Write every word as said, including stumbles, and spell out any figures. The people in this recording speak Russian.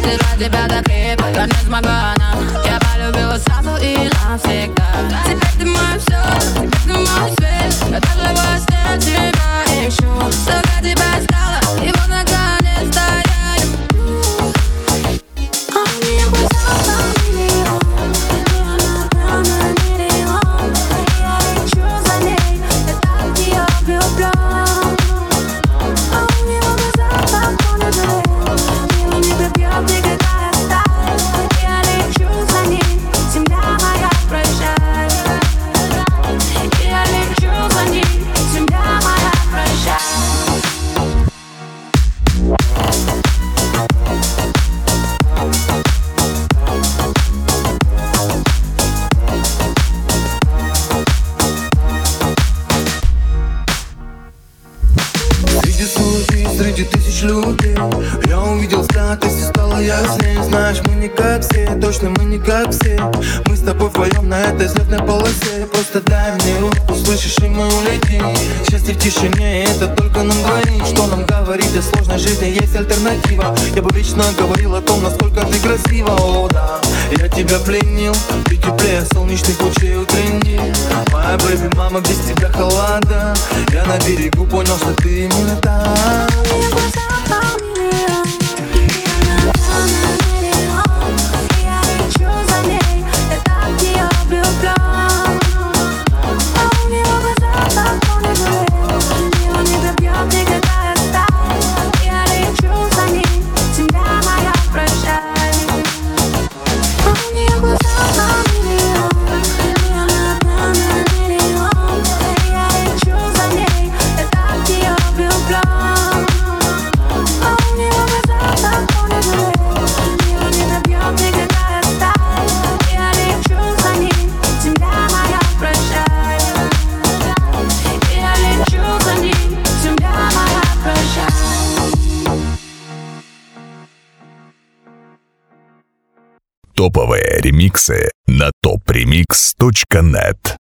Если для тебя так крепко, то не смогу она. Я полюбила сразу и навсегда. Теперь ты мой все, теперь ты мой свет. Я даже во сне тебя ищу. Столько тебя искала, и вот наконец-то я люблю. А у меня глаза на миллион, она на миллион. Я лечу за ней, я так ее влюблен. А у него глаза как монолит, его не прибьет никакая сталь. Я лечу за ним, земля моя, прощай. Я лечу за ним, земля моя, прощай. Среди суеты, среди тысяч людей я увидел взгляд, и все стало яснее. Знаешь, мы не как все, точно мы не как все. Мы с тобой вдвоем на этой взлетной полосе. Просто дай мне руку, слышишь, и мы улетим. Счастье в тишине, и это только нам двоим. Что нам говорить о сложной жизни, есть альтернатива. Я бы вечно говорил о том, насколько ты красива. О, да, я тебя пленил, ты теплее солнечных лучей утренних. Моя бэйби, мама, без тебя холода. Я на берегу понял, что ты именно там. Я глаза на миллион, она на миллион. Я лечу за ней, я так в нее влюблен. А у него глаза как монолит, его не пробьет никакая сталь. Я лечу за ним, земля моя, прощай. А у нее глаза на миллион, она на миллион. Я лечу за ней, я так в нее влюблен. А у него глаза как монолит, его не пробьет никакая сталь. Я лечу за ним, земля моя, прощай. Я лечу за ним, земля моя, прощай. Топовые ремиксы на топ ремикс точка нет.